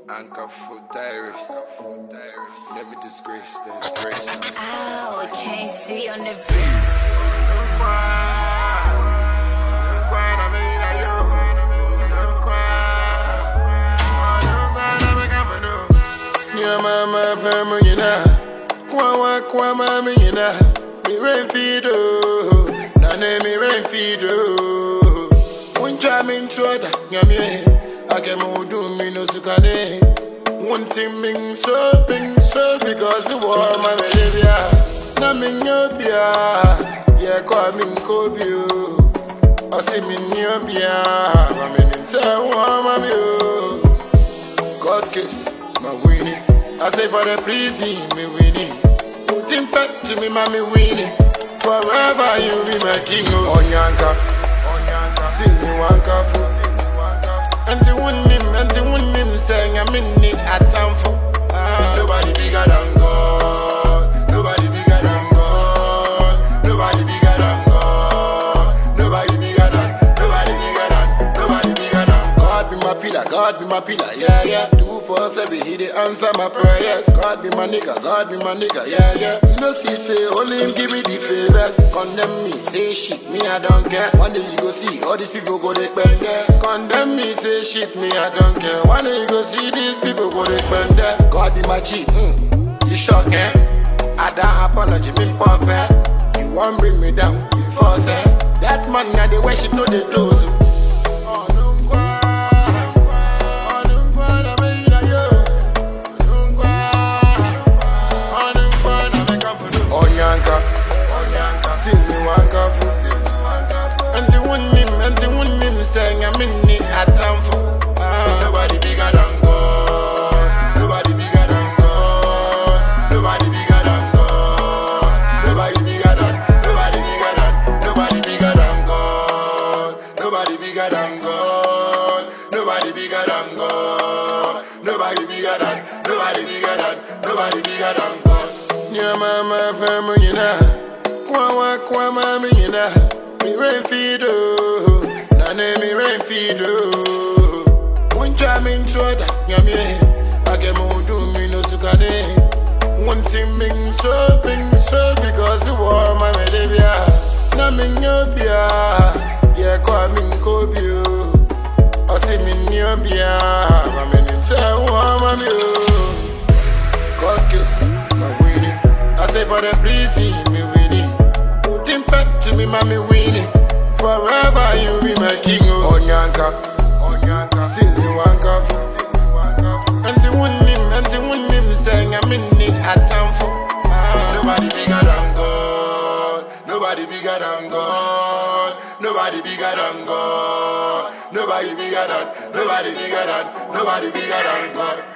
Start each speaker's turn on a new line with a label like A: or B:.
A: Anchor for diaries. Never disgrace the disgrace.
B: Ow, Chasey on the beat.
A: Mama family na kwa mama na mi rain feed na ne mi rain feed uncha min troda nyame akemo do mi no sukane wanting min so because the war my behavior na min yobia ye call min kobio o se min yobia ma min say wa ma mi God kiss my winning. I say for the prison, me winning. Put him back to me, mommy winning. Forever you be my king. Onyanka, still me wanka for. And the winning, saying I'm in it at time for. Nobody bigger than God. Nobody bigger than God. Nobody bigger than God. Nobody bigger than. Nobody bigger than. Nobody bigger than God. God be my pillar, yeah. 247, he dey answer my prayers. God be my nigga, yeah. You know, say only him give me the favors. Condemn me, say shit, me I don't care. One day you go see all these people go dey bend there. Condemn me, say shit, me I don't care. One day you go see these people go dey bend there. God be my G, you shock, eh? I don't apology, me perfect. You won't bring me down, you force, eh? That man now they worship, no they close. Still me wanka for. And the winning saying I'm in it at time for. Nobody bigger than God. Nobody bigger than God. Nobody bigger than God. Nobody bigger than. Nobody bigger than. Nobody bigger than God. Nobody bigger than God. Nobody bigger than God. Nobody bigger than. Nobody bigger than. Nobody bigger than God. Yeah, mama family na. Kwa mama na mi rain feed na ne mi rain feed uncha min troda nyame akemo do mi no sukane wanting min so because the war my medebia na min yobia ye call min kobio o se min yobia ma min say wa ma mi God kiss my winning. I say for the prison me winning. Back to me, mommy winning. Forever you be my king. Onyanka, still me wanka for. And the winning, saying I'm in it at time for. Nobody bigger than God. Nobody bigger than God. Nobody bigger than God. Nobody bigger than. Nobody bigger than. Nobody bigger than God.